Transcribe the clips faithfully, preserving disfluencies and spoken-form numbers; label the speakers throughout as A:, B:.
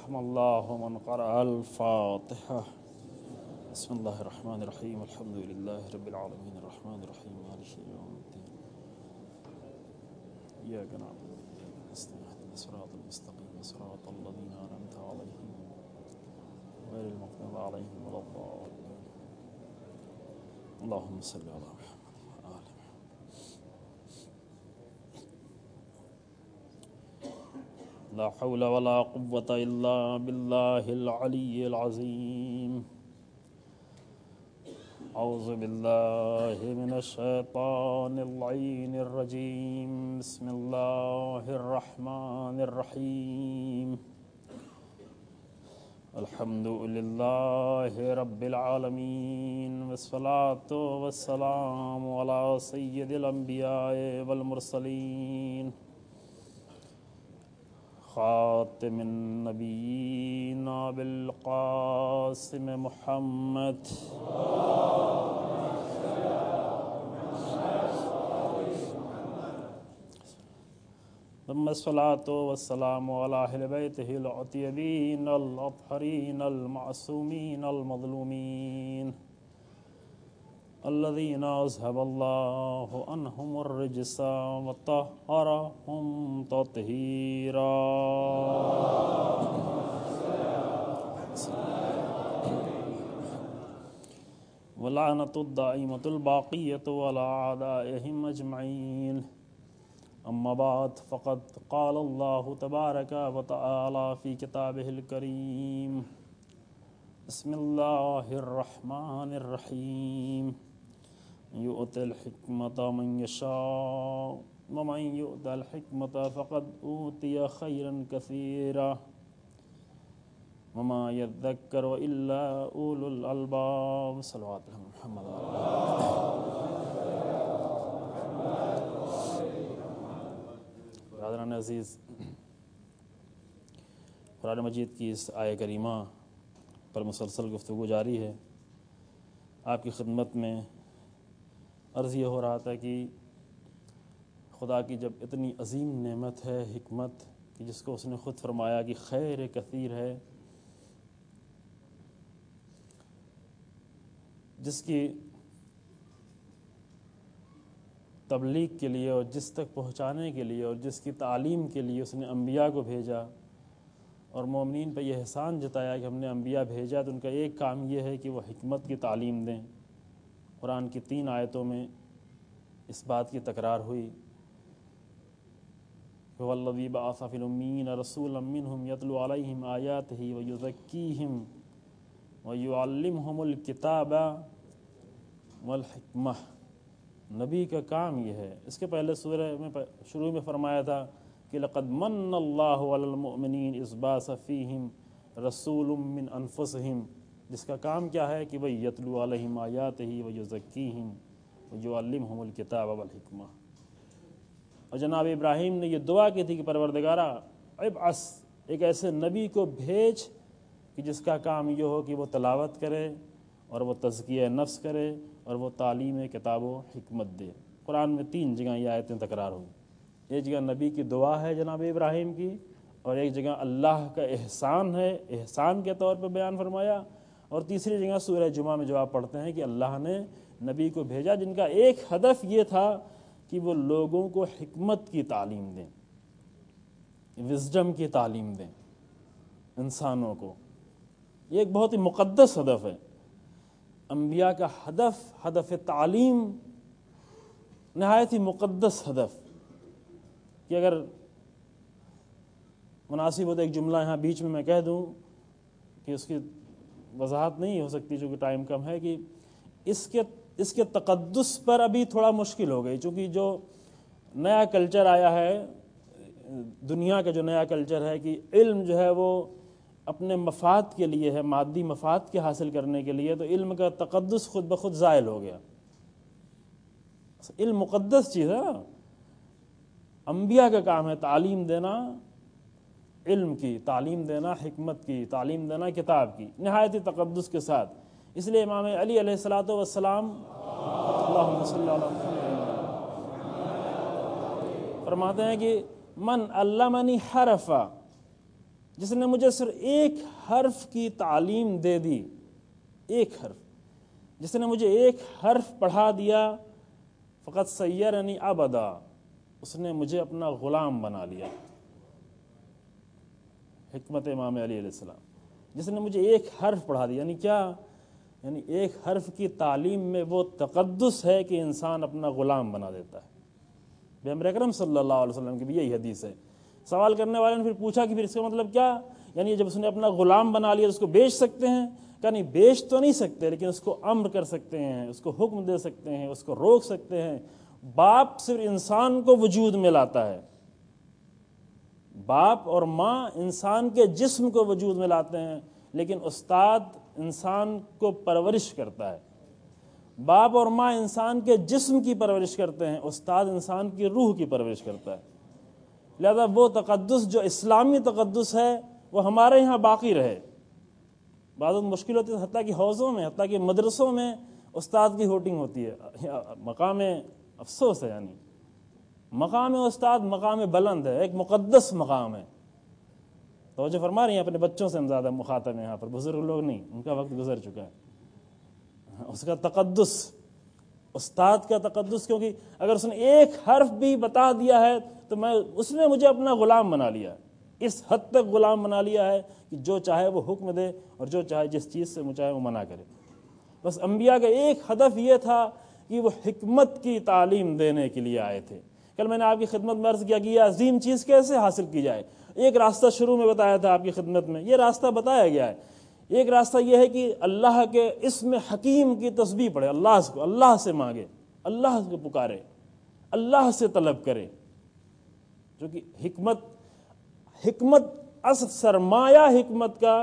A: رحم الله من قرأ الفاتحة. بسم الله الرحمن الرحيم. الحمد لله رب العالمين الرحمن الرحيم مالك يوم الدين إياك نعبد وإياك نستعين اهدنا الصراط المستقيم صراط الذين أنعمت عليهم غير المغضوب عليهم ولا الضالين. اللهم صل على محمد وآل محمد. لا حول ولا قوة إلا بالله العلي العظيم. أعوذ بالله من الشيطان اللعين الرجيم. بسم الله الرحمن الرحيم. الحمد لله رب العالمين والصلاة والسلام على سيد الأنبياء والمرسلين خاتم النبيين بالقاسم محمد ثم الصلاة والسلام على أهل بيته الأطيبين الأطهرين المعصومين المظلومين الذين أذهب الله عنهم الرجس وطهرهم تطهيرا. ولعنة الدائمة الباقية على أعدائهم أجمعين. أما بعد فقد قال الله تبارك وتعالى في كتابه الكريم. بسم الله الرحمن الرحيم. يؤتي الحكمة من يشاء ومن يؤت الحكمة فقد أوتي خيرا كثيرا وما يذكر إلا أولو الألباب. صلوات محمد. برادران عزیز، قرآن مجید کی اس آیہ کریمہ پر مسلسل گفتگو جاری ہے. آپ کی خدمت میں عرض یہ ہو رہا تھا کہ خدا کی جب اتنی عظیم نعمت ہے حکمت کہ جس کو اس نے خود فرمایا کہ خیر کثیر ہے، جس کی تبلیغ کے لیے اور جس تک پہنچانے کے لیے اور جس کی تعلیم کے لیے اس نے انبیاء کو بھیجا اور مومنین پہ یہ احسان جتایا کہ ہم نے انبیاء بھیجا، تو ان کا ایک کام یہ ہے کہ وہ حکمت کی تعلیم دیں. قرآن کی تین آیتوں میں اس بات کی تکرار ہوئی. هو الذی بعث فی الأمیین رسولا منہم یتلو علیہم آیاتہ ویزکیہم ویعلمہم الکتاب والحکمہ. نبی کا کام یہ ہے. اس کے پہلے سورہ میں شروع میں فرمایا تھا کہ لقد من اللہ علی المؤمنین اذ بعث فیہم رسول من انفسہم، جس کا کام کیا ہے کہ وہ یتلو علیہم آیاتہ ویزکیہم ویعلمہم الکتاب والحکمہ. اور جناب ابراہیم نے یہ دعا کی تھی کہ پروردگارا ابعث، ایک ایسے نبی کو بھیج کہ جس کا کام یہ ہو کہ وہ تلاوت کرے اور وہ تزکیہ نفس کرے اور وہ تعلیم کتاب و حکمت دے. قرآن میں تین جگہ یہ آیتیں تکرار ہوئی. ایک جگہ نبی کی دعا ہے جناب ابراہیم کی، اور ایک جگہ اللہ کا احسان ہے، احسان کے طور پہ بیان فرمایا، اور تیسری جگہ سورہ جمعہ میں جو آپ پڑھتے ہیں کہ اللہ نے نبی کو بھیجا جن کا ایک ہدف یہ تھا کہ وہ لوگوں کو حکمت کی تعلیم دیں، وزڈم کی تعلیم دیں انسانوں کو. یہ ایک بہت ہی مقدس ہدف ہے. انبیاء کا ہدف ہدف تعلیم نہایت ہی مقدس ہدف. کہ اگر مناسب ہو تو ایک جملہ یہاں بیچ میں میں کہہ دوں کہ اس کی وضاحت نہیں ہو سکتی چونکہ ٹائم کم ہے، کہ اس کے اس کے تقدس پر ابھی تھوڑا مشکل ہو گئی، چونکہ جو نیا کلچر آیا ہے، دنیا کا جو نیا کلچر ہے کہ علم جو ہے وہ اپنے مفاد کے لیے ہے، مادی مفاد کے حاصل کرنے کے لیے، تو علم کا تقدس خود بخود زائل ہو گیا. علم مقدس چیز ہے. انبیاء کا کام ہے تعلیم دینا، علم کی تعلیم دینا، حکمت کی تعلیم دینا، کتاب کی نہایت تقدس کے ساتھ. اس لیے امام علی علیہ الصلوۃ والسلام اللہم صلی علی محمد فرماتے ہیں کہ من علمنی حرفا، جس نے مجھے صرف ایک حرف کی تعلیم دے دی، ایک حرف، جس نے مجھے ایک حرف پڑھا دیا، فقط سیرنی عبدا، اس نے مجھے اپنا غلام بنا لیا۔ حکمت امام علی علیہ السلام، جس نے مجھے ایک حرف پڑھا دیا، یعنی کیا؟ یعنی ایک حرف کی تعلیم میں وہ تقدس ہے کہ انسان اپنا غلام بنا دیتا ہے۔ پیغمبر اکرم صلی اللہ علیہ وسلم کی بھی یہی حدیث ہے۔ سوال کرنے والے نے پھر پوچھا کہ پھر اس کا مطلب کیا؟ یعنی جب اس نے اپنا غلام بنا لیا تو اس کو بیچ سکتے ہیں؟ کہ نہیں، بیچ تو نہیں سکتے، لیکن اس کو امر کر سکتے ہیں، اس کو حکم دے سکتے ہیں، اس کو روک سکتے ہیں۔ باپ صرف انسان کو وجود میں لاتا ہے، باپ اور ماں انسان کے جسم کو وجود میں لاتے ہیں، لیکن استاد انسان کو پرورش کرتا ہے۔ باپ اور ماں انسان کے جسم کی پرورش کرتے ہیں، استاد انسان کی روح کی پرورش کرتا ہے۔ لہذا وہ تقدس جو اسلامی تقدس ہے وہ ہمارے یہاں باقی رہے۔ بعض مشکل ہوتی ہے، حتیٰ کہ حوضوں میں، حتیٰ کہ مدرسوں میں استاد کی ہوٹنگ ہوتی ہے۔ مقام افسوس ہے، یعنی مقام استاد مقام بلند ہے، ایک مقدس مقام ہے۔ توجہ فرما رہی ہیں؟ اپنے بچوں سے ہم زیادہ مخاطب ہیں یہاں پر، بزرگ لوگ نہیں، ان کا وقت گزر چکا ہے۔ اس کا تقدس، استاد کا تقدس، کیونکہ اگر اس نے ایک حرف بھی بتا دیا ہے تو میں اس نے مجھے اپنا غلام بنا لیا، اس حد تک غلام بنا لیا ہے کہ جو چاہے وہ حکم دے اور جو چاہے جس چیز سے چاہے وہ منع کرے۔ بس انبیاء کا ایک ہدف یہ تھا کہ وہ حکمت کی تعلیم دینے کے لیے آئے تھے۔ کل میں نے آپ کی خدمت میں عرض کیا کہ یہ عظیم چیز کیسے حاصل کی جائے۔ ایک راستہ شروع میں بتایا تھا آپ کی خدمت میں، یہ راستہ بتایا گیا ہے۔ ایک راستہ یہ ہے کہ اللہ کے اسم حکیم کی تسبیح پڑھے، اللہ کو اللہ سے مانگے، اللہ کو پکارے، اللہ سے طلب کرے، جو کہ حکمت حکمت اصل سرمایہ حکمت کا،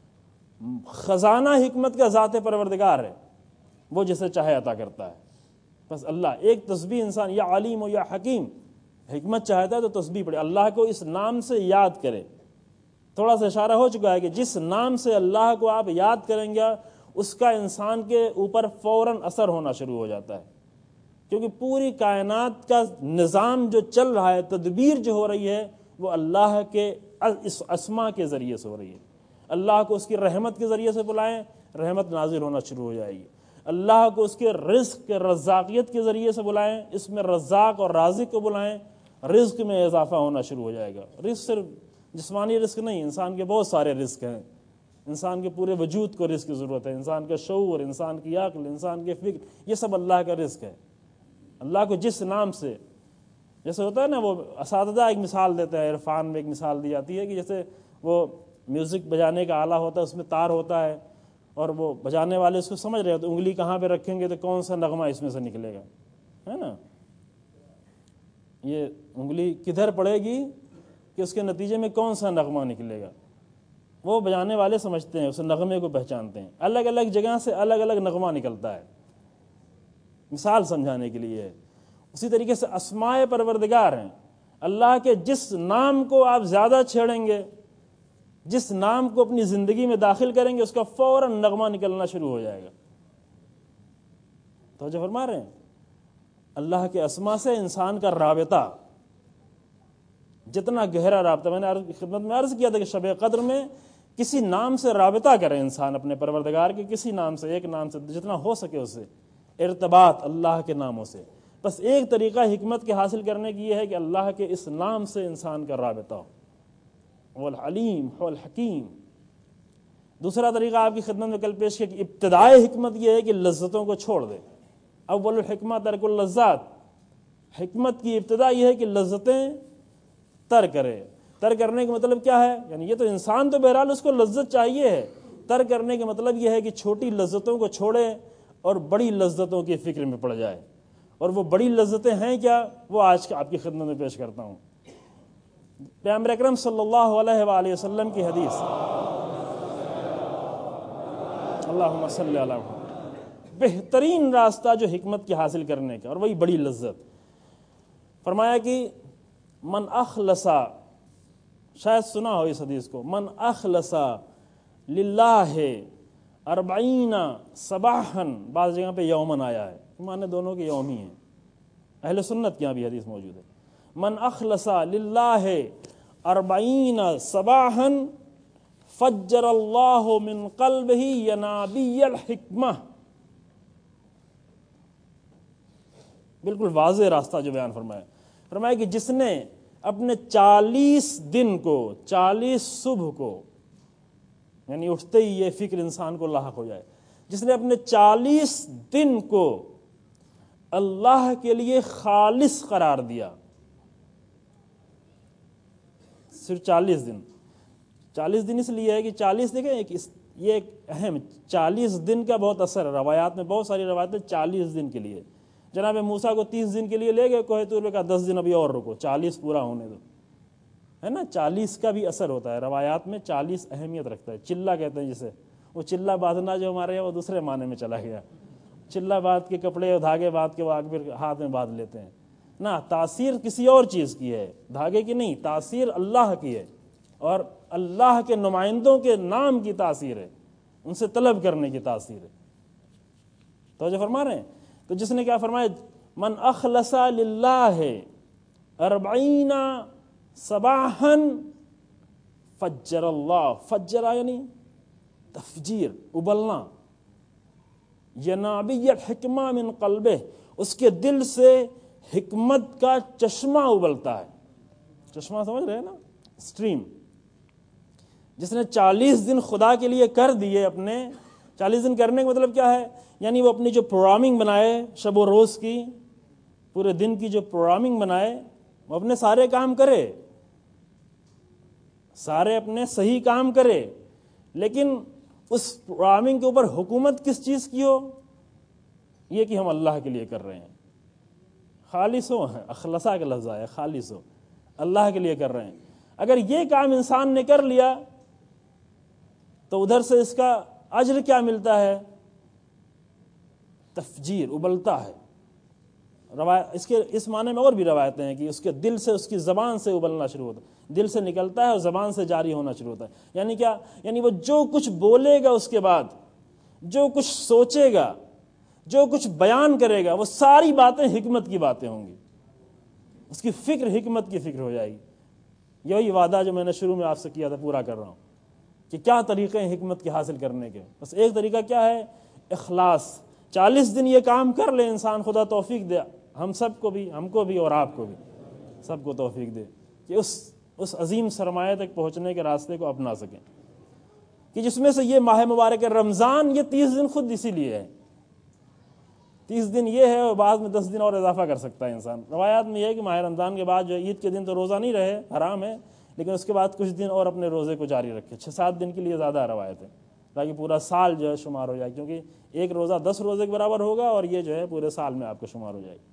A: خزانہ حکمت کا ذات پروردگار ہے، وہ جسے چاہے عطا کرتا ہے۔ بس اللہ ایک تسبیح انسان، یا علیم ہو یا حکیم، حکمت چاہتا ہے تو تسبیح پڑھے، اللہ کو اس نام سے یاد کرے۔ تھوڑا سا اشارہ ہو چکا ہے کہ جس نام سے اللہ کو آپ یاد کریں گے اس کا انسان کے اوپر فوراً اثر ہونا شروع ہو جاتا ہے، کیونکہ پوری کائنات کا نظام جو چل رہا ہے، تدبیر جو ہو رہی ہے، وہ اللہ کے اس اسما کے ذریعے سے ہو رہی ہے۔ اللہ کو اس کی رحمت کے ذریعے سے بلائیں، رحمت نازل ہونا شروع ہو جائے گی۔ اللہ کو اس کے رزق کے رزاقیت کے ذریعے سے بلائیں، اس میں رزاق اور رازق کو بلائیں، رزق میں اضافہ ہونا شروع ہو جائے گا۔ رزق صرف جسمانی رزق نہیں، انسان کے بہت سارے رزق ہیں، انسان کے پورے وجود کو رزق کی ضرورت ہے، انسان کا شعور، انسان کی عقل، انسان کی فکر، یہ سب اللہ کا رزق ہے۔ اللہ کو جس نام سے، جیسے ہوتا ہے نا، وہ اساتذہ ایک مثال دیتے ہیں، عرفان میں ایک مثال دی جاتی ہے کہ جیسے وہ میوزک بجانے کا آلہ ہوتا ہے، اس میں تار ہوتا ہے، اور وہ بجانے والے اس کو سمجھ رہے ہوتے ہیں انگلی کہاں پہ رکھیں گے تو کون سا نغمہ اس میں سے نکلے گا، ہے نا، یہ انگلی کدھر پڑے گی کہ اس کے نتیجے میں کون سا نغمہ نکلے گا، وہ بجانے والے سمجھتے ہیں، اس نغمے کو پہچانتے ہیں، الگ الگ جگہ سے الگ الگ نغمہ نکلتا ہے، مثال سمجھانے کے لیے۔ اسی طریقے سے اسماء پروردگار ہیں، اللہ کے جس نام کو آپ زیادہ چھیڑیں گے، جس نام کو اپنی زندگی میں داخل کریں گے، اس کا فوراً نغمہ نکلنا شروع ہو جائے گا۔ توجہ فرما رہے ہیں؟ اللہ کے اسماء سے انسان کا رابطہ جتنا گہرا رابطہ، میں نے خدمت میں عرض کیا تھا کہ شب قدر میں کسی نام سے رابطہ کرے انسان، اپنے پروردگار کے کسی نام سے، ایک نام سے جتنا ہو سکے اس سے ارتباط اللہ کے ناموں سے۔ بس ایک طریقہ حکمت کے حاصل کرنے کی یہ ہے کہ اللہ کے اس نام سے انسان کا رابطہ ہو، هو العلیم هو الحکیم۔ دوسرا طریقہ آپ کی خدمت میں کل پیش کیا کہ ابتدائی حکمت یہ ہے کہ لذتوں کو چھوڑ دے۔ اول الحکمت ترک اللذات، حکمت کی ابتدا یہ ہے کہ لذتیں ترک کرے۔ ترک کرنے کا مطلب کیا ہے؟ یعنی یہ تو انسان تو بہرحال اس کو لذت چاہیے ہے، ترک کرنے کا مطلب یہ ہے کہ چھوٹی لذتوں کو چھوڑے اور بڑی لذتوں کی فکر میں پڑ جائے۔ اور وہ بڑی لذتیں ہیں کیا؟ وہ آج آپ کی خدمت میں پیش کرتا ہوں۔ پیغمبر اکرم صلی اللہ علیہ وآلہ وسلم کی حدیث، اللہم صلی علی محمد، بہترین راستہ جو حکمت کی حاصل کرنے کا، اور وہی بڑی لذت، فرمایا کہ من اخلصا، شاید سنا ہو اس حدیث کو، من اخلصا للہ اربعین صباحاً، بعض جگہ پہ یومن آیا ہے، معنی دونوں کے یوم ہی ہیں، اہل سنت کے یہاں بھی حدیث موجود ہے۔ من اخلصا للہ اربعین صباحاً فجر اللہ من قلبہ ینابیع الحکمہ، بالکل واضح راستہ جو بیان فرمایا، فرمایا کہ جس نے اپنے چالیس دن کو، چالیس صبح کو، یعنی اٹھتے ہی یہ فکر انسان کو لاحق ہو جائے، جس نے اپنے چالیس دن کو اللہ کے لیے خالص قرار دیا، صرف چالیس دن، چالیس دن اس لیے ہے کہ چالیس دیکھیں ایک یہ ایک اہم، چالیس دن کا بہت اثر ہے، روایات میں بہت ساری روایتیں چالیس دن کے لیے، جناب موسیٰ کو تیس دن کے لیے لے گئے کوہ طور پہ، کہا دس دن ابھی اور رکو، چالیس پورا ہونے دو، ہے نا، چالیس کا بھی اثر ہوتا ہے، روایات میں چالیس اہمیت رکھتا ہے، چلہ کہتے ہیں جسے، وہ چلہ باندھنا جو ہمارے یہاں وہ دوسرے معنی میں چلا گیا، چلہ باندھ کے کپڑے اور دھاگے باندھ کے وہ آگ پھر ہاتھ میں باندھ لیتے ہیں، نہ، تاثیر کسی اور چیز کی ہے، دھاگے کی نہیں، تاثیر اللہ کی ہے، اور اللہ کے نمائندوں کے نام کی تاثیر ہے، ان سے طلب کرنے کی تاثیر ہے، توجہ فرما رہے ہیں؟ تو جس نے کیا فرمایا، من اخلص للہ اربعین صباحا فجر اللہ، فجر یعنی تفجیر، ابلنا، ینابیع الحکمہ من قلبہ، اس کے دل سے حکمت کا چشمہ ابلتا ہے، چشمہ سمجھ رہے ہیں نا، اسٹریم، جس نے چالیس دن خدا کے لیے کر دیے اپنے، چالیس دن کرنے کا مطلب کیا ہے، یعنی وہ اپنی جو پروگرامنگ بنائے شب و روز کی، پورے دن کی جو پروگرامنگ بنائے، وہ اپنے سارے کام کرے، سارے اپنے صحیح کام کرے، لیکن اس پروگرامنگ کے اوپر حکومت کس چیز کی ہو، یہ کہ ہم اللہ کے لیے کر رہے ہیں، خالص ہو، اخلصہ کا لفظ آیا، خالص ہو، اللہ کے لیے کر رہے ہیں۔ اگر یہ کام انسان نے کر لیا تو ادھر سے اس کا اجر کیا ملتا ہے، تفجیر، ابلتا ہے، روایت اس کے اس معنی میں اور بھی روایتیں ہیں کہ اس کے دل سے، اس کی زبان سے ابلنا شروع ہوتا ہے، دل سے نکلتا ہے اور زبان سے جاری ہونا شروع ہوتا ہے، یعنی کیا، یعنی وہ جو کچھ بولے گا اس کے بعد، جو کچھ سوچے گا، جو کچھ بیان کرے گا، وہ ساری باتیں حکمت کی باتیں ہوں گی، اس کی فکر حکمت کی فکر ہو جائے گی۔ یہی وعدہ جو میں نے شروع میں آپ سے کیا تھا پورا کر رہا ہوں کہ کیا طریقے ہیں حکمت کے حاصل کرنے کے، بس ایک طریقہ کیا ہے، اخلاص، چالیس دن یہ کام کر لے انسان، خدا توفیق دے ہم سب کو بھی، ہم کو بھی اور آپ کو بھی، سب کو توفیق دے کہ اس اس عظیم سرمایہ تک پہنچنے کے راستے کو اپنا سکیں، کہ جس میں سے یہ ماہ مبارک رمضان، یہ تیس دن خود اسی لیے ہے، تیس دن یہ ہے، اور بعد میں دس دن اور اضافہ کر سکتا ہے انسان، روایات میں یہ ہے کہ ماہ رمضان کے بعد جو عید کے دن تو روزہ نہیں رہے، حرام ہے، لیکن اس کے بعد کچھ دن اور اپنے روزے کو جاری رکھے، چھ سات دن کے لیے زیادہ روایت ہے، تاکہ پورا سال جو ہے شمار ہو جائے، کیونکہ ایک روزہ دس روزے کے برابر ہوگا، اور یہ جو ہے پورے سال میں آپ کو شمار ہو جائے گی۔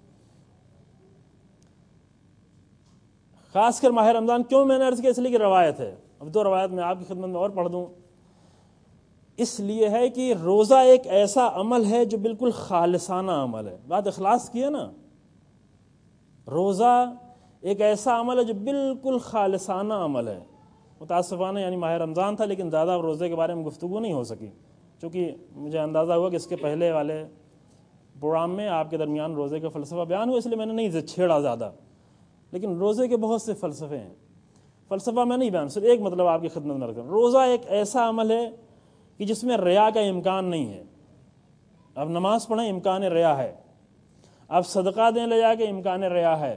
A: خاص کر ماہ رمضان کیوں میں نے عرض کیا، اس لیے کہ روایت ہے، اب دو روایت میں آپ کی خدمت میں اور پڑھ دوں، اس لیے ہے کہ روزہ ایک ایسا عمل ہے جو بالکل خالصانہ عمل ہے، بات اخلاص کی ہے نا، روزہ ایک ایسا عمل ہے جو بالکل خالصانہ عمل ہے، متاسفانہ یعنی ماہ رمضان تھا لیکن زیادہ روزے کے بارے میں گفتگو نہیں ہو سکی، چونکہ مجھے اندازہ ہوا کہ اس کے پہلے والے پروگرام میں آپ کے درمیان روزے کا فلسفہ بیان ہوا، اس لیے میں نے نہیں چھیڑا زیادہ، لیکن روزے کے بہت سے فلسفے ہیں، فلسفہ میں نہیں بیان، صرف ایک مطلب آپ کی خدمت میں رکھ رہا ہوں، روزہ ایک ایسا عمل ہے کہ جس میں ریا کا امکان نہیں ہے، اب نماز پڑھیں امکان ریا ہے، اب صدقہ دیں لے جا کے امکان ریا ہے،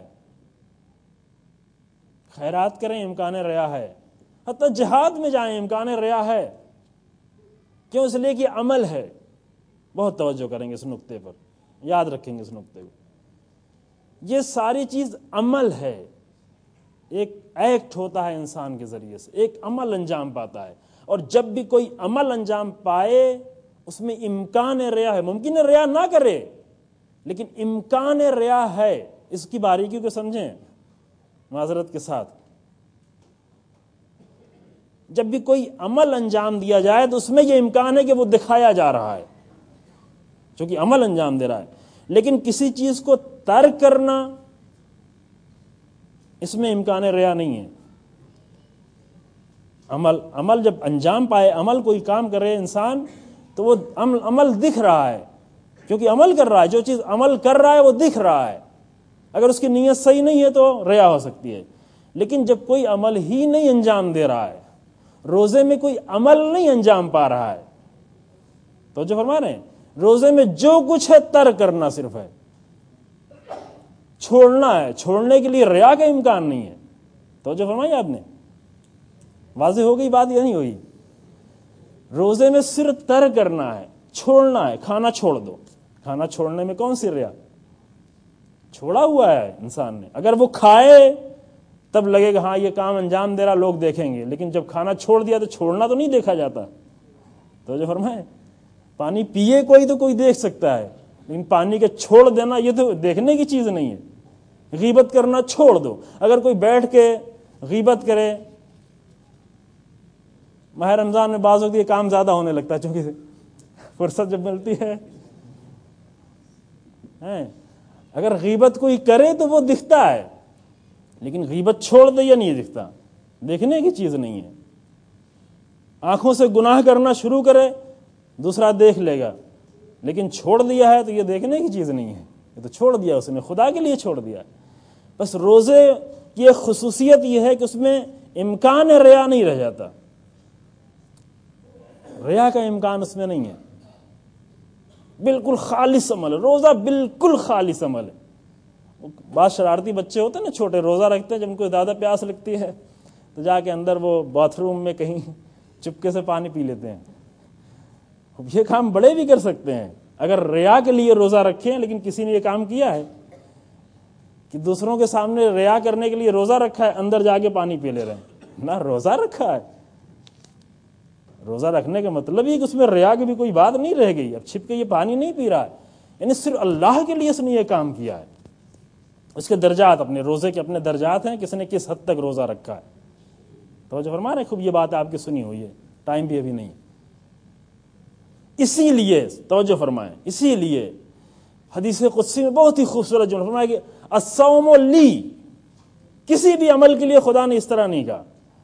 A: خیرات کریں امکان ریا ہے، حتیٰ جہاد میں جائیں امکان ریا ہے، کیوں؟ اس لیے کہ عمل ہے، بہت توجہ کریں گے اس نقطے پر، یاد رکھیں گے اس نقطے کو، یہ ساری چیز عمل ہے، ایک ایکٹ ہوتا ہے انسان کے ذریعے سے، ایک عمل انجام پاتا ہے، اور جب بھی کوئی عمل انجام پائے اس میں امکان ریا ہے، ممکن ہے ریا نہ کرے لیکن امکان ریا ہے، اس کی باریکی کو سمجھیں معذرت کے ساتھ، جب بھی کوئی عمل انجام دیا جائے تو اس میں یہ امکان ہے کہ وہ دکھایا جا رہا ہے چونکہ عمل انجام دے رہا ہے، لیکن کسی چیز کو ترک کرنا اس میں امکان ریا نہیں ہے، عمل عمل جب انجام پائے، عمل کوئی کام کرے انسان تو وہ عمل عمل دکھ رہا ہے، کیونکہ عمل کر رہا ہے، جو چیز عمل کر رہا ہے وہ دکھ رہا ہے، اگر اس کی نیت صحیح نہیں ہے تو ریا ہو سکتی ہے، لیکن جب کوئی عمل ہی نہیں انجام دے رہا ہے، روزے میں کوئی عمل نہیں انجام پا رہا ہے. تو جو فرما رہے ہیں روزے میں جو کچھ ہے ترک کرنا صرف ہے, چھوڑنا ہے. چھوڑنے کے لیے ریا کا امکان نہیں ہے. تو جو فرمائی آپ نے, واضح ہو گئی بات یا نہیں ہوئی؟ روزے میں صرف ترک کرنا ہے, چھوڑنا ہے. کھانا چھوڑ دو, کھانا چھوڑنے میں کون سی ریا؟ چھوڑا ہوا ہے انسان نے. اگر وہ کھائے تب لگے گا ہاں یہ کام انجام دے رہا, لوگ دیکھیں گے, لیکن جب کھانا چھوڑ دیا تو چھوڑنا تو نہیں دیکھا جاتا. تو جو فرمائے پانی پیے کوئی تو کوئی دیکھ سکتا ہے, لیکن پانی کے چھوڑ دینا یہ تو دیکھنے کی چیز نہیں ہے. غیبت کرنا چھوڑ دو. اگر کوئی بیٹھ کے غیبت کرے, ماہ رمضان میں بعض وقت یہ کام زیادہ ہونے لگتا ہے چونکہ فرصت جب ملتی ہے. اگر غیبت کوئی کرے تو وہ دکھتا ہے, لیکن غیبت چھوڑ دے یا نہیں دکھتا, دیکھنے کی چیز نہیں ہے. آنکھوں سے گناہ کرنا شروع کرے دوسرا دیکھ لے گا, لیکن چھوڑ دیا ہے تو یہ دیکھنے کی چیز نہیں ہے, یہ تو چھوڑ دیا اس نے, خدا کے لیے چھوڑ دیا. بس روزے کی ایک خصوصیت یہ ہے کہ اس میں امکان ریا نہیں رہ جاتا, ریا کا امکان اس میں نہیں ہے. بالکل خالص عمل ہے روزہ, بالکل خالص عمل ہے. بعض شرارتی بچے ہوتے ہیں نا چھوٹے, روزہ رکھتے ہیں, جب ان کو زیادہ پیاس لگتی ہے تو جا کے اندر وہ باتھ روم میں کہیں چپکے سے پانی پی لیتے ہیں. یہ کام بڑے بھی کر سکتے ہیں اگر ریا کے لیے روزہ رکھیں, لیکن کسی نے یہ کام کیا ہے کہ دوسروں کے سامنے ریا کرنے کے لیے روزہ رکھا ہے, اندر جا کے پانی پی لے رہے ہیں. نہ روزہ رکھا ہے, روزہ رکھنے کا مطلب یہ کہ اس میں ریا کی بھی کوئی بات نہیں رہ گئی. اب چھپ کے یہ پانی نہیں پی رہا ہے, یعنی صرف اللہ کے لیے اس نے یہ کام کیا ہے. اس کے درجات, اپنے روزے کے اپنے درجات ہیں, کس نے کس حد تک روزہ رکھا ہے. توجہ فرما رہے ہیں, خوب یہ بات آپ کی سنی ہوئی ہے, ٹائم بھی ابھی نہیں. اسی لیے توجہ فرمائیں, اسی لیے حدیث قدسی میں بہت ہی خوبصورت جملہ فرمایا کہ الصوم لی, کسی بھی عمل کے لیے خدا نے اس طرح نہیں کہا.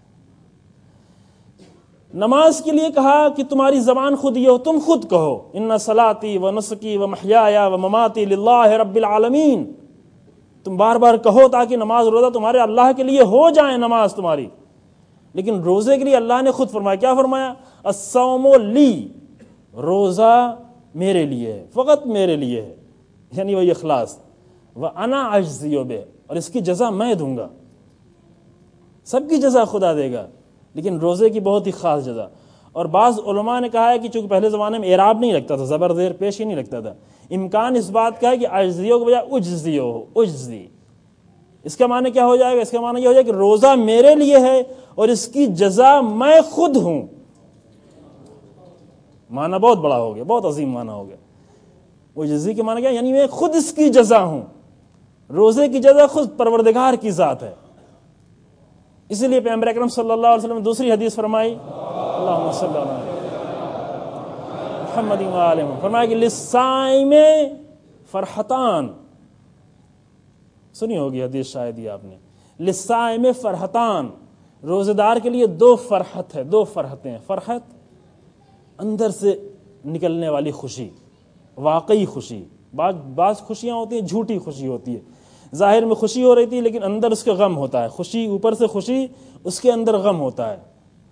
A: نماز کے لیے کہا کہ تمہاری زبان خود یہ ہو, تم خود کہو ان صلاتی و نسکی و محیایا و مماتی للہ رب العالمین. تم بار بار کہو تاکہ نماز روزہ تمہارے اللہ کے لیے ہو جائیں نماز تمہاری. لیکن روزے کے لیے اللہ نے خود فرمایا, کیا فرمایا؟ الصوم لی, روزہ میرے لیے ہے, فقط میرے لیے ہے, یعنی وہی اخلاص. وانا اجزی بہ, اور اس کی جزا میں دوں گا. سب کی جزا خدا دے گا, لیکن روزے کی بہت ہی خاص جزا. اور بعض علماء نے کہا ہے کہ چونکہ پہلے زمانے میں اعراب نہیں لگتا تھا, زبر زیر پیش ہی نہیں لگتا تھا, امکان اس بات کا ہے کہ اجزیو کے بجائے اجزیو ہو, اجزی. اس کا معنی کیا ہو جائے گا؟ اس کا معنی یہ ہو جائے کہ روزہ میرے لیے ہے اور اس کی جزا میں خود ہوں. معنی بہت بڑا ہو گیا, بہت عظیم معنی ہو گیا. اجزی کے معنی کیا؟ یعنی میں خود اس کی جزا ہوں. روزے کی جزا خود پروردگار کی ذات ہے. اسی لیے پیغمبر اکرم صلی اللہ علیہ وسلم نے دوسری حدیث فرمائی, اللہم صلی اللہ علیہ محمد و آلہ, فرمایا کہ للصائم فرحتان. سنی ہوگی حدیث شاید یہ آپ نے, للصائم فرحتان, روزے دار کے لیے دو فرحت ہے, دو فرحتیں. فرحت اندر سے نکلنے والی خوشی, واقعی خوشی. بعض بعض خوشیاں ہوتی ہیں جھوٹی خوشی ہوتی ہے, ظاہر میں خوشی ہو رہی تھی لیکن اندر اس کا غم ہوتا ہے. خوشی اوپر سے خوشی, اس کے اندر غم ہوتا ہے.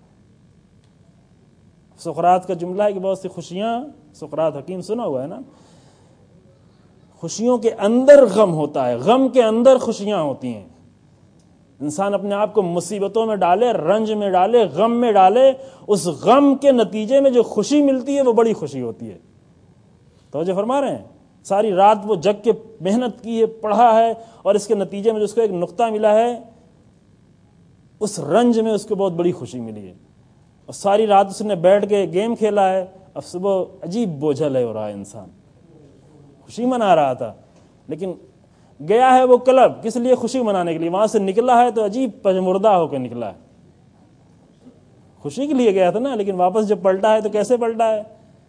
A: سقراط کا جملہ ہے کہ بہت سی خوشیاں, سقراط حکیم سنا ہوا ہے نا, خوشیوں کے اندر غم ہوتا ہے, غم کے اندر خوشیاں ہوتی ہیں. انسان اپنے آپ کو مصیبتوں میں ڈالے, رنج میں ڈالے, غم میں ڈالے, اس غم کے نتیجے میں جو خوشی ملتی ہے وہ بڑی خوشی ہوتی ہے. توجہ فرما رہے ہیں, ساری رات وہ جگ کے محنت کی ہے, پڑھا ہے, اور اس کے نتیجے میں جو اس کو ایک نقطہ ملا ہے, اس رنج میں اس کو بہت بڑی خوشی ملی ہے. اور ساری رات اس نے بیٹھ کے گیم کھیلا ہے, اب صبح عجیب بوجھل ہے ہو رہا ہے انسان, خوشی منا رہا تھا لیکن گیا ہے وہ کلب کس لیے؟ خوشی منانے کے لیے. وہاں سے نکلا ہے تو عجیب پجمردہ ہو کے نکلا ہے, خوشی کے لیے گیا تھا نا, لیکن واپس جب پلٹا ہے تو کیسے پلٹا ہے؟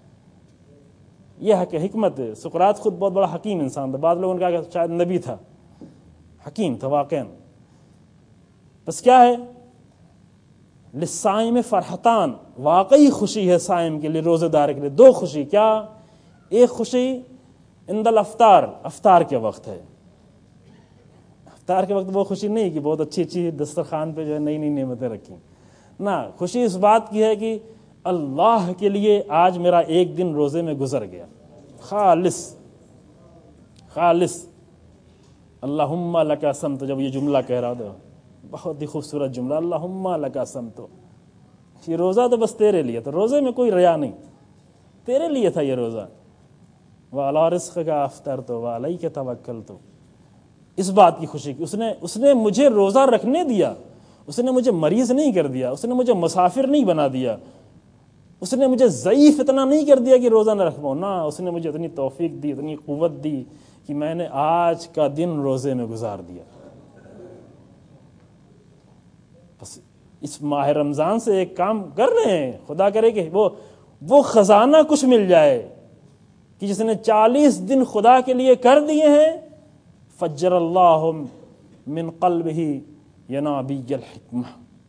A: یہ حکمت ہے. سقراط خود بہت بڑا حکیم انسان تھا, بعض لوگوں نے کہا کہ شاید نبی تھا, حکیم تھا واقعا. بس کیا ہے؟ للصائم فرحتان, واقعی خوشی ہے صائم کے لیے, روزے دار کے لیے دو خوشی. کیا؟ ایک خوشی عند الافطار, افطار کے وقت ہے. افطار کے وقت وہ خوشی نہیں کہ بہت اچھی اچھی دسترخوان پہ جو ہے نئی نئی نعمتیں رکھیں, نہ، خوشی اس بات کی ہے کہ اللہ کے لیے آج میرا ایک دن روزے میں گزر گیا، خالص خالص اللہم لک صمت. جب یہ جملہ کہہ رہا تھا، بہت ہی خوبصورت جملہ، اللہم لک صمت. یہ روزہ تو بس تیرے لیے تھا، روزے میں کوئی ریا نہیں، تیرے لیے تھا یہ روزہ. وعلی رزقک افطرت وعلیک توکلت. اس بات کی خوشی کی اس نے اس نے مجھے روزہ رکھنے دیا، اس نے مجھے مریض نہیں کر دیا، اس نے مجھے مسافر نہیں بنا دیا، اس نے مجھے ضعیف اتنا نہیں کر دیا کہ روزہ نہ رکھ پاؤں. نہ، اس نے مجھے اتنی توفیق دی، اتنی قوت دی کہ میں نے آج کا دن روزے میں گزار دیا. بس اس ماہ رمضان سے ایک کام کر رہے ہیں، خدا کرے کہ وہ وہ خزانہ کچھ مل جائے کہ جس نے چالیس دن خدا کے لیے کر دیے ہیں. فجر اللہ من قلبہ ینابیع الحکمہ.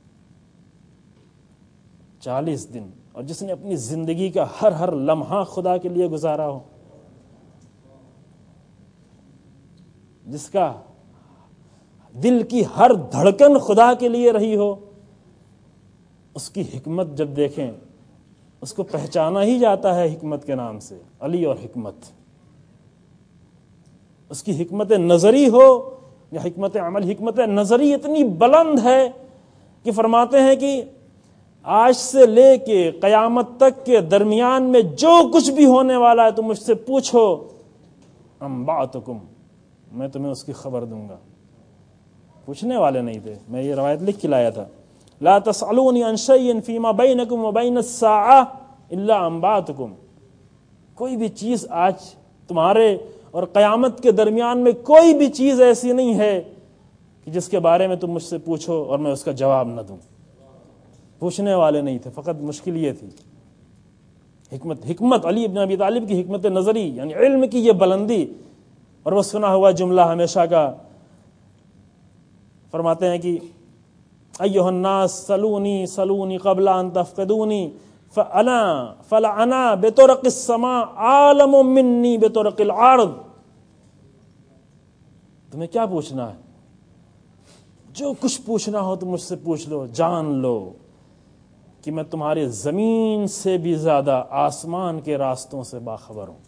A: چالیس دن، اور جس نے اپنی زندگی کا ہر ہر لمحہ خدا کے لیے گزارا ہو، جس کا دل کی ہر دھڑکن خدا کے لیے رہی ہو، اس کی حکمت جب دیکھیں، اس کو پہچانا ہی جاتا ہے حکمت کے نام سے، علی اور حکمت. اس کی حکمت نظری ہو یا حکمت عمل. حکمت نظری اتنی بلند ہے کہ فرماتے ہیں کہ آج سے لے کے قیامت تک کے درمیان میں جو کچھ بھی ہونے والا ہے تم مجھ سے پوچھو، انبأتکم، میں تمہیں اس کی خبر دوں گا. پوچھنے والے نہیں تھے، میں یہ روایت لکھ کے لایا تھا. لا تسألونی عن شیء فیما بینکم وبین الساعہ الا انبأتکم. کوئی بھی چیز آج تمہارے اور قیامت کے درمیان میں کوئی بھی چیز ایسی نہیں ہے کہ جس کے بارے میں تم مجھ سے پوچھو اور میں اس کا جواب نہ دوں. پوچھنے والے نہیں تھے، فقط مشکل یہ تھی حکمت حکمت علی ابن ابی طالب کی حکمت نظری، یعنی علم کی یہ بلندی. اور وہ سنا ہوا جملہ ہمیشہ کا، فرماتے ہیں کہ ایھا الناس سلونی سلونی قبل ان تفقدونی فانا فلانا بطرق السماء عالم منی بطرق الارض. تمہیں کیا پوچھنا ہے؟ جو کچھ پوچھنا ہو تم مجھ سے پوچھ لو. جان لو کہ میں تمہارے زمین سے بھی زیادہ آسمان کے راستوں سے باخبر ہوں.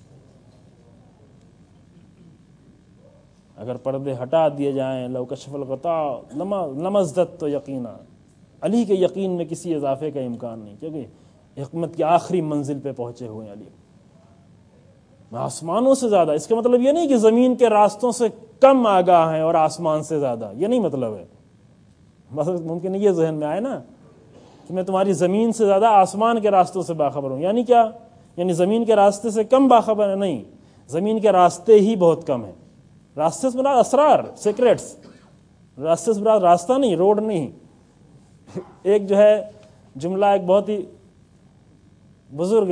A: اگر پردے ہٹا دیے جائیں، لو کشف الغطاء لما ازددت یقینا. علی کے یقین میں کسی اضافے کا امکان نہیں، کیونکہ حکمت کی آخری منزل پہ پہنچے ہوئے ہیں علی. میں آسمانوں سے زیادہ، اس کا مطلب یہ نہیں کہ زمین کے راستوں سے کم آگاہ ہیں اور آسمان سے زیادہ، یہ نہیں مطلب ہے. بس ممکن ہے یہ ذہن میں آئے نا کہ میں تمہاری زمین سے زیادہ آسمان کے راستوں سے باخبر ہوں. یعنی کیا؟ یعنی زمین کے راستے سے کم باخبر ہے؟ نہیں، زمین کے راستے ہی بہت کم ہیں. راستے سے مراد اسرار، سیکریٹس. راستے سے مراد راستہ نہیں، روڈ نہیں. ایک جو ہے جملہ، ایک بہت ہی بزرگ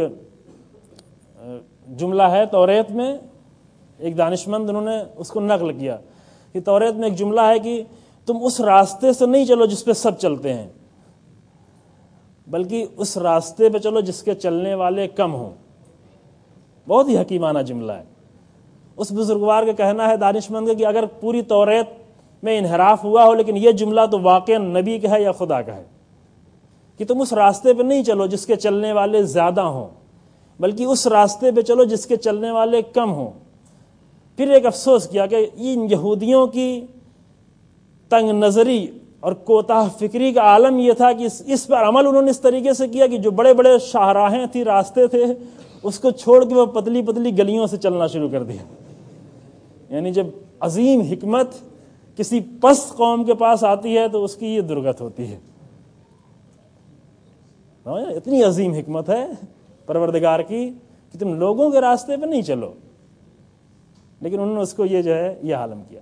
A: جملہ ہے توریت میں، ایک دانشمند انہوں نے اس کو نقل کیا کہ توریت میں ایک جملہ ہے کہ تم اس راستے سے نہیں چلو جس پہ سب چلتے ہیں، بلکہ اس راستے پہ چلو جس کے چلنے والے کم ہوں. بہت ہی حکیمانہ جملہ ہے. اس بزرگوار کا کہنا ہے، دانشمند کا، کہ اگر پوری توریت میں انحراف ہوا ہو لیکن یہ جملہ تو واقعا نبی کا ہے یا خدا کا ہے کہ تم اس راستے پہ نہیں چلو جس کے چلنے والے زیادہ ہوں، بلکہ اس راستے پہ چلو جس کے چلنے والے کم ہوں. پھر ایک افسوس کیا کہ ان یہودیوں کی تنگ نظری اور کوتاہ فکری کا عالم یہ تھا کہ اس, اس پر عمل انہوں نے اس طریقے سے کیا کہ جو بڑے بڑے شاہراہیں تھی، راستے تھے، اس کو چھوڑ کے وہ پتلی پتلی گلیوں سے چلنا شروع کر دیا. یعنی جب عظیم حکمت کسی پست قوم کے پاس آتی ہے تو اس کی یہ درگت ہوتی ہے. اتنی عظیم حکمت ہے پروردگار کی کہ تم لوگوں کے راستے پہ نہیں چلو، لیکن انہوں نے اس کو یہ جو ہے یہ عالم کیا.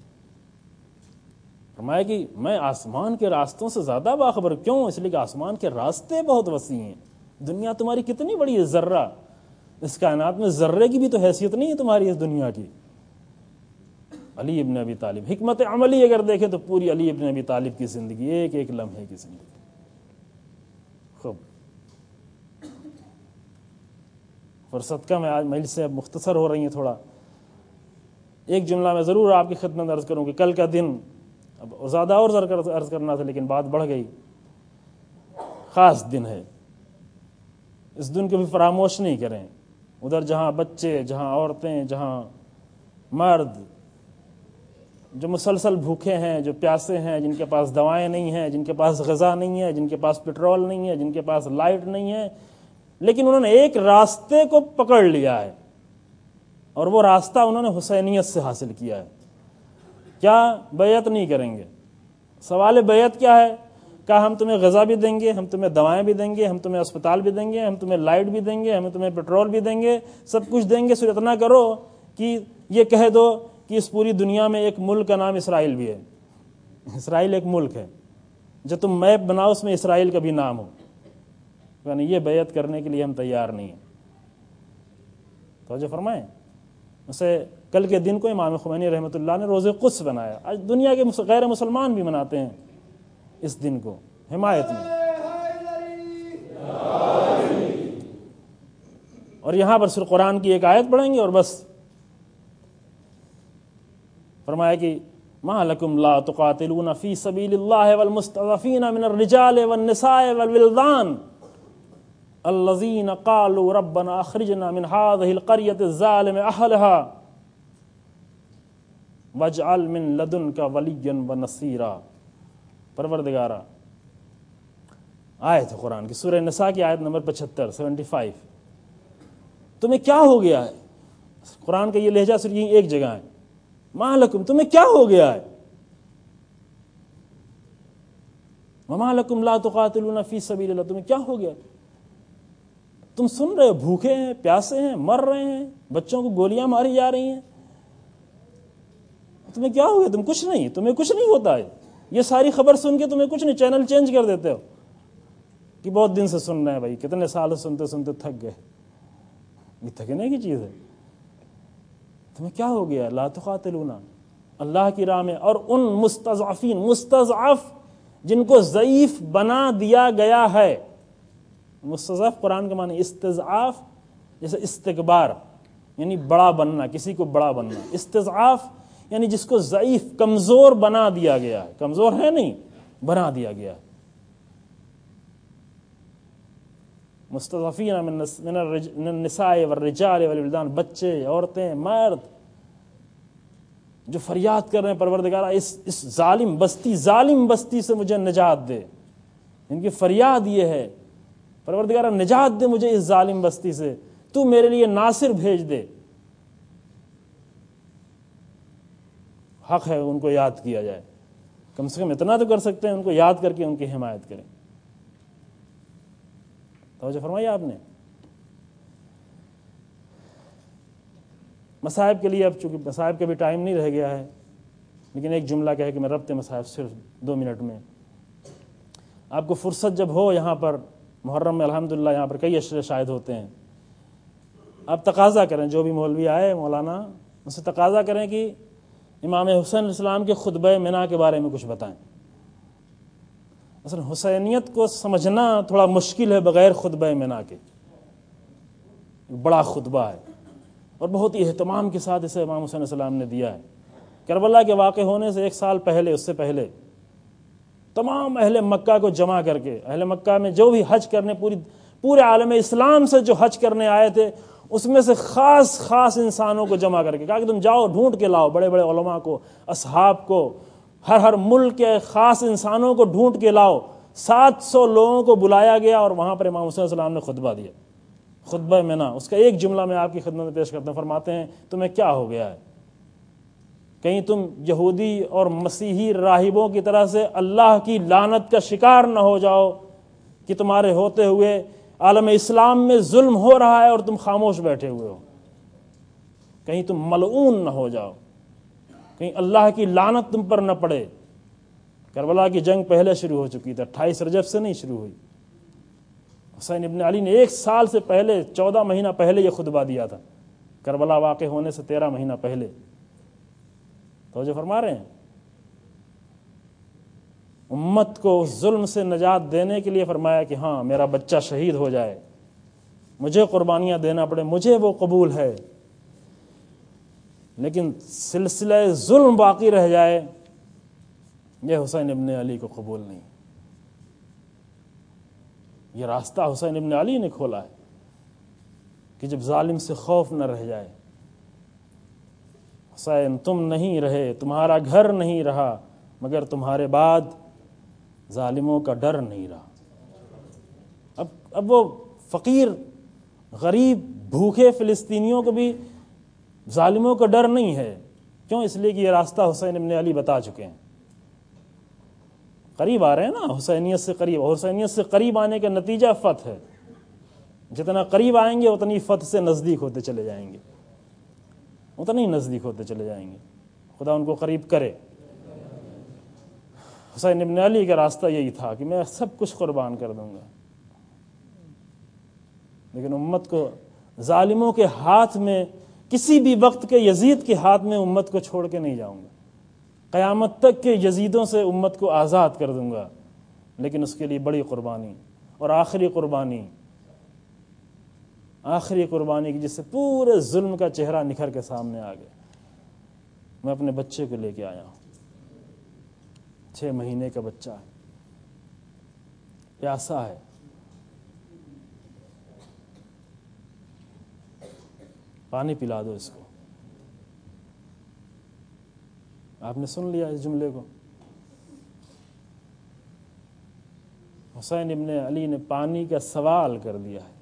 A: فرمایا کہ میں آسمان کے راستوں سے زیادہ باخبر. کیوں؟ اس لیے کہ آسمان کے راستے بہت وسیع ہیں. دنیا تمہاری کتنی بڑی ہے، ذرہ اس کائنات میں ذرے کی بھی تو حیثیت نہیں ہے تمہاری اس دنیا کی. علی ابن ابی طالب حکمت عملی اگر دیکھیں تو پوری علی ابن ابی طالب کی زندگی، ایک ایک لمحے کی زندگی. خوب فرصت کم ہے آج، مجلس سے اب مختصر ہو رہی ہیں تھوڑا. ایک جملہ میں ضرور آپ کی خدمت عرض کروں کہ کل کا دن اب زیادہ اور عرض کرنا تھا لیکن بات بڑھ گئی. خاص دن ہے، اس دن کو بھی فراموش نہیں کریں۔ ادھر جہاں بچے، جہاں عورتیں، جہاں مرد جو مسلسل بھوکے ہیں، جو پیاسے ہیں، جن کے پاس دوائیں نہیں ہیں، جن کے پاس غذا نہیں ہے، جن کے پاس پیٹرول نہیں ہے، جن کے پاس لائٹ نہیں ہے، لیکن انہوں نے ایک راستے کو پکڑ لیا ہے، اور وہ راستہ انہوں نے حسینیت سے حاصل کیا ہے۔ کیا بیعت نہیں کریں گے؟ سوال بیعت کیا ہے؟ کہا ہم تمہیں غذا بھی دیں گے، ہم تمہیں دوائیں بھی دیں گے، ہم تمہیں اسپتال بھی دیں گے، ہم تمہیں لائٹ بھی دیں گے، ہم تمہیں پیٹرول بھی دیں گے، سب کچھ دیں گے، صرف اتنا کرو کہ یہ کہہ دو کہ اس پوری دنیا میں ایک ملک کا نام اسرائیل بھی ہے۔ اسرائیل ایک ملک ہے، جو تم میپ بناؤ اس میں اسرائیل کا بھی نام ہو۔ یعنی یہ بیعت کرنے کے لیے ہم تیار نہیں ہیں۔ توجہ فرمائیں۔ اسے کل کے دن کو امام خمینی رحمۃ اللہ نے روز قدس بنایا۔ آج دنیا کے غیر مسلمان بھی مناتے ہیں اس دن کو حمایت میں، اور یہاں پر صرف قرآن کی ایک آیت پڑھیں گے اور بس فرمایا کہ ما لکم لا تقاتلون فی سبیل اللہ والمستضعفین من الرجال والنساء والولدان الذین قالوا ربنا اخرجنا من هذه القرية الظالم اهلها واجعل من لدنك ولیا ونصیرا۔ پروردگارا، آیت ہے قرآن کی، سورہ نساء کی آیت نمبر پچہتر سیونٹی فائیو۔ تمہیں کیا ہو گیا ہے؟ قرآن کا یہ لہجہ صرف یہی ایک جگہ ہے، ما لکم، تمہیں کیا ہو گیا ہے؟ وما لکم لا تقاتلون فی سبیل اللہ، تمہیں کیا ہو گیا؟ تم سن رہے ہو بھوکے ہیں، پیاسے ہیں، مر رہے ہیں، بچوں کو گولیاں ماری جا رہی ہیں، تمہیں کیا ہو گیا؟ تم کچھ نہیں، تمہیں کچھ نہیں ہوتا ہے۔ یہ ساری خبر سن کے تمہیں کچھ نہیں، چینل چینج کر دیتے ہو کہ بہت دن سے سن رہے ہیں بھائی، کتنے سال سنتے سنتے تھک گئے۔ یہ تھکنے کی چیز ہے؟ تمہیں کیا ہو گیا؟ لا تقاتلون، اللہ کی راہ میں، اور ان مستضعفین، مستضعف جن کو ضعیف بنا دیا گیا ہے۔ مستضعف قرآن کا معنی استضعاف، جیسے استکبار یعنی بڑا بننا، کسی کو بڑا بننا۔ استضعاف یعنی جس کو ضعیف، کمزور بنا دیا گیا ہے، کمزور ہے نہیں، بنا دیا گیا ہے۔ مستضعفین من النساء والرجال والولدان، بچے، عورتیں، مرد جو فریاد کر رہے ہیں پروردگارہ اس اس ظالم بستی ظالم بستی سے مجھے نجات دے۔ ان کی فریاد یہ ہے، پروردگارہ نجات دے مجھے اس ظالم بستی سے، تو میرے لیے ناصر بھیج دے۔ حق ہے ان کو یاد کیا جائے، کم سے کم اتنا تو کر سکتے ہیں، ان کو یاد کر کے ان کی حمایت کریں۔ توجہ فرمائی آپ نے۔ مصائب کے لیے اب چونکہ مصائب کا بھی ٹائم نہیں رہ گیا ہے، لیکن ایک جملہ کہے کہ میں ربط مصائب صرف دو منٹ میں۔ آپ کو فرصت جب ہو، یہاں پر محرم میں الحمدللہ یہاں پر کئی اشرے شاہد ہوتے ہیں، آپ تقاضا کریں، جو بھی مولوی آئے، مولانا، ان سے تقاضا کریں کہ امام حسین علیہ السلام کے خطبہ منا کے بارے میں کچھ بتائیں۔ اصل حسینیت کو سمجھنا تھوڑا مشکل ہے بغیر خطبہ منا کے۔ بڑا خطبہ ہے اور بہت ہی اہتمام کے ساتھ اسے امام حسین علیہ السلام نے دیا ہے۔ کربلا کے واقع ہونے سے ایک سال پہلے، اس سے پہلے تمام اہل مکہ کو جمع کر کے، اہل مکہ میں جو بھی حج کرنے، پوری پورے عالم اسلام سے جو حج کرنے آئے تھے، اس میں سے خاص خاص انسانوں کو جمع کر کے کہا کہ تم جاؤ ڈھونڈ کے لاؤ، بڑے بڑے علماء کو، اصحاب کو، ہر ہر ملک کے خاص انسانوں کو ڈھونڈ کے لاؤ۔ سات سو لوگوں کو بلایا گیا اور وہاں پر امام حسین علیہ السلام نے خطبہ دیا، خطبہ منا۔ اس کا ایک جملہ میں آپ کی خدمت میں پیش کرتا ہوں۔ فرماتے ہیں تمہیں کیا ہو گیا ہے؟ کہیں تم یہودی اور مسیحی راہبوں کی طرح سے اللہ کی لعنت کا شکار نہ ہو جاؤ کہ تمہارے ہوتے ہوئے عالم اسلام میں ظلم ہو رہا ہے اور تم خاموش بیٹھے ہوئے ہو۔ کہیں تم ملعون نہ ہو جاؤ، کہیں اللہ کی لعنت تم پر نہ پڑے۔ کربلا کی جنگ پہلے شروع ہو چکی تھی، اٹھائیس رجب سے نہیں شروع ہوئی۔ حسین ابن علی نے ایک سال سے پہلے، چودہ مہینہ پہلے یہ خطبہ دیا تھا، کربلا واقع ہونے سے تیرہ مہینہ پہلے۔ توجہ فرما رہے ہیں؟ امت کو اس ظلم سے نجات دینے کے لیے فرمایا کہ ہاں میرا بچہ شہید ہو جائے، مجھے قربانیاں دینا پڑے، مجھے وہ قبول ہے، لیکن سلسلہ ظلم باقی رہ جائے، یہ حسین ابن علی کو قبول نہیں۔ یہ راستہ حسین ابن علی نے کھولا ہے کہ جب ظالم سے خوف نہ رہ جائے، حسین تم نہیں رہے، تمہارا گھر نہیں رہا، مگر تمہارے بعد ظالموں کا ڈر نہیں رہا۔ اب اب وہ فقیر، غریب، بھوکے فلسطینیوں کو بھی ظالموں کا ڈر نہیں ہے۔ کیوں؟ اس لیے کہ یہ راستہ حسین ابن علی بتا چکے ہیں۔ قریب آ رہے ہیں نا، حسینیت سے قریب، اور حسینیت سے قریب آنے کا نتیجہ فتح ہے۔ جتنا قریب آئیں گے اتنی فتح سے نزدیک ہوتے چلے جائیں گے، اتنا ہی نزدیک ہوتے چلے جائیں گے۔ خدا ان کو قریب کرے۔ حسین ابن علی کا راستہ یہی تھا کہ میں سب کچھ قربان کر دوں گا، لیکن امت کو ظالموں کے ہاتھ میں، کسی بھی وقت کے یزید کے ہاتھ میں امت کو چھوڑ کے نہیں جاؤں گا۔ قیامت تک کے یزیدوں سے امت کو آزاد کر دوں گا، لیکن اس کے لیے بڑی قربانی، اور آخری قربانی، آخری قربانی کی جس سے پورے ظلم کا چہرہ نکھر کے سامنے آ گیا۔ میں اپنے بچے کو لے کے آیا ہوں، چھ مہینے کا بچہ ہے، پیاسا ہے، پانی پلا دو اس کو۔ آپ نے سن لیا اس جملے کو، حسین ابن علی نے پانی کا سوال کر دیا ہے۔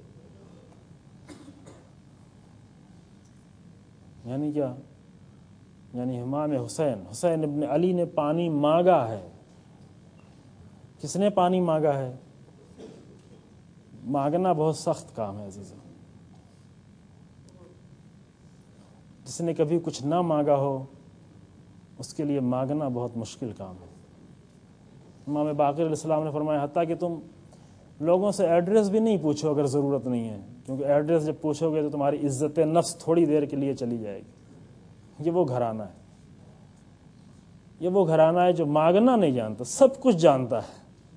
A: یعنی کیا؟ یعنی امام حسین حسین ابن علی نے پانی مانگا ہے۔ کس نے پانی مانگا ہے؟ مانگنا بہت سخت کام ہے عزیزو۔ جس نے کبھی کچھ نہ مانگا ہو اس کے لیے مانگنا بہت مشکل کام ہے۔ امام باقر علیہ السلام نے فرمایا حتیٰ کہ تم لوگوں سے ایڈریس بھی نہیں پوچھو اگر ضرورت نہیں ہے، کیونکہ ایڈریس جب پوچھو گے تو تمہاری عزت نفس تھوڑی دیر کے لیے چلی جائے گی۔ یہ وہ گھرانہ ہے، یہ وہ گھرانہ ہے جو مانگنا نہیں جانتا، سب کچھ جانتا ہے،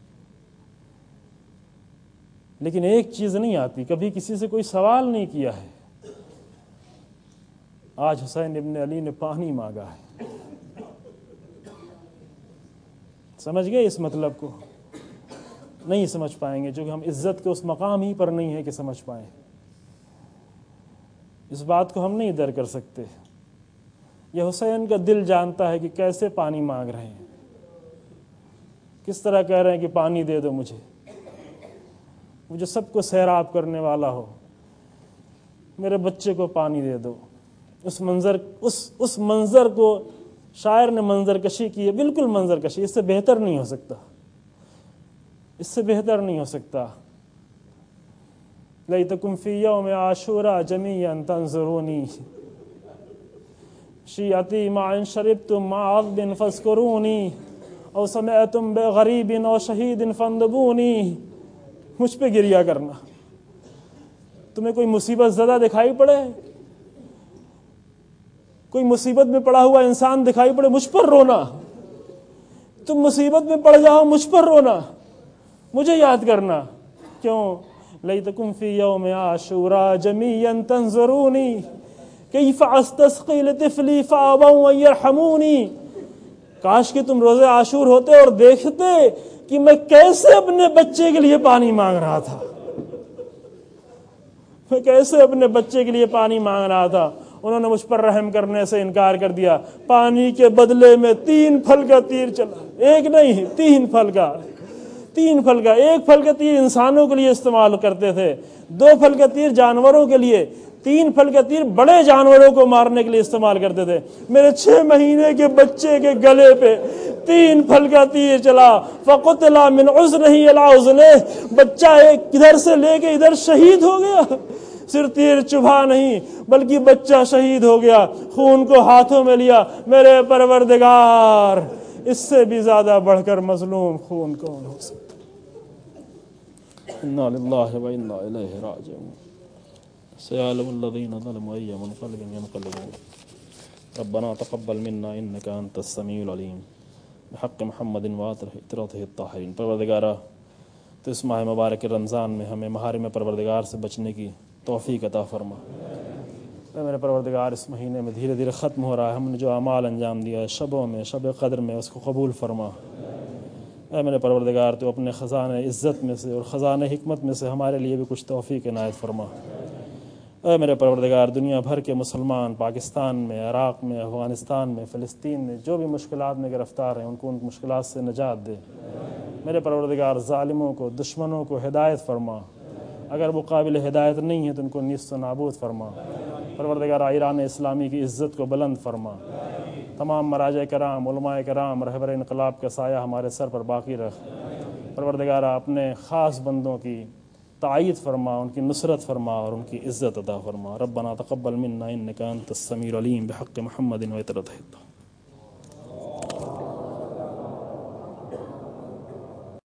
A: لیکن ایک چیز نہیں آتی، کبھی کسی سے کوئی سوال نہیں کیا ہے۔ آج حسین ابن علی نے پانی مانگا ہے۔ سمجھ گئے اس مطلب کو؟ نہیں سمجھ پائیں گے، چونکہ ہم عزت کے اس مقام ہی پر نہیں ہے کہ سمجھ پائیں۔ اس بات کو ہم نہیں در کر سکتے۔ یہ حسین کا دل جانتا ہے کہ کیسے پانی مانگ رہے ہیں، کس طرح کہہ رہے ہیں کہ پانی دے دو مجھے، وہ جو سب کو سیراب کرنے والا ہو، میرے بچے کو پانی دے دو۔ اس منظر اس اس منظر کو شاعر نے منظر کشی کی ہے، بالکل منظر کشی، اس سے بہتر نہیں ہو سکتا، اس سے بہتر نہیں ہو سکتا۔ لیتکم فی یوم عاشوراء جمیعا تنظرونی شیعتی ما ان شربتم ما عذب فاذکرونی او سمعتم بغریب او شہید فاندبونی۔ مجھ پہ گریہ کرنا، تمہیں کوئی مصیبت زدہ دکھائی پڑے، کوئی مصیبت میں پڑا ہوا انسان دکھائی پڑے، مجھ پر رونا، تم مصیبت میں پڑ جاؤ مجھ پر رونا، مجھے یاد کرنا۔ کیوں؟ لیتکم فی یوم عاشوراء جمیعا تنظرونی کیف استسقی لطفلی فابوا ان یرحمونی۔ کاش کہ تم روزے عاشور ہوتے اور دیکھتے کہ میں کیسے اپنے بچے کے لیے پانی مانگ رہا تھا، میں کیسے اپنے بچے کے لیے پانی مانگ رہا تھا۔ انہوں نے مجھ پر رحم کرنے سے انکار کر دیا، پانی کے بدلے میں تین پھل کا تیر چلا، ایک نہیں تین پھل کا، تین پھل کا۔ ایک پھل کا تیر انسانوں کے لیے استعمال کرتے تھے، دو پھل کا تیر جانوروں کے لیے، تین پھل کا تیر بڑے جانوروں کو مارنے کے لیے استعمال کرتے تھے۔ میرے چھ مہینے کے بچے کے گلے پہ تین پھل کا تیر چلا، فقتل من عذرہ الی عذرہ، بچہ ایک ادھر سے لے کے ادھر شہید ہو گیا۔ صرف تیر چبھا نہیں بلکہ بچہ شہید ہو گیا، خون کو ہاتھوں میں لیا۔ میرے پروردگار، اس سے بھی زیادہ بڑھ کر مظلوم خون کون ہو سکتا؟ انا للہ و انا الیہ راجعون۔ سيعلم الذين ظلموا أي منقلب ينقلبون ربنا تقبل منا إنك أنت السميع العليم بحق محمد وعطرته الطاهرين۔ پروردگارہ تو اس ماہ مبارک رمضان میں ہمیں محارم پروردگار سے بچنے کی توفیق عطا فرما۔ اے میرے پروردگار، اس مہینے میں دھیرے دھیرے ختم ہو رہا ہے، ہم نے جو اعمال انجام دیا ہے شبوں میں، شب قدر میں، اس کو قبول فرما۔ اے میرے پروردگار تو اپنے خزانہ عزت میں سے اور خزانہ حکمت میں سے ہمارے لیے بھی کچھ توفیق عنایت فرما۔ اے میرے پروردگار دنیا بھر کے مسلمان پاکستان میں، عراق میں، افغانستان میں، فلسطین میں جو بھی مشکلات میں گرفتار ہیں ان کو ان مشکلات سے نجات دے۔ میرے پروردگار ظالموں کو، دشمنوں کو ہدایت فرما، اگر وہ قابل ہدایت نہیں ہے تو ان کو نیست و نابود فرما۔ پروردگار ایران اسلامی کی عزت کو بلند فرما۔ تمام مراجع کرام، علماء کرام، رہبر انقلاب کا سایہ ہمارے سر پر باقی رکھ۔ پروردگار اپنے خاص بندوں کی تائید فرما، ان کی نصرت فرما اور ان کی عزت عطا فرما۔ ربنا تقبل منا انک انت السمیع العلیم بحق محمد و عطرتہ۔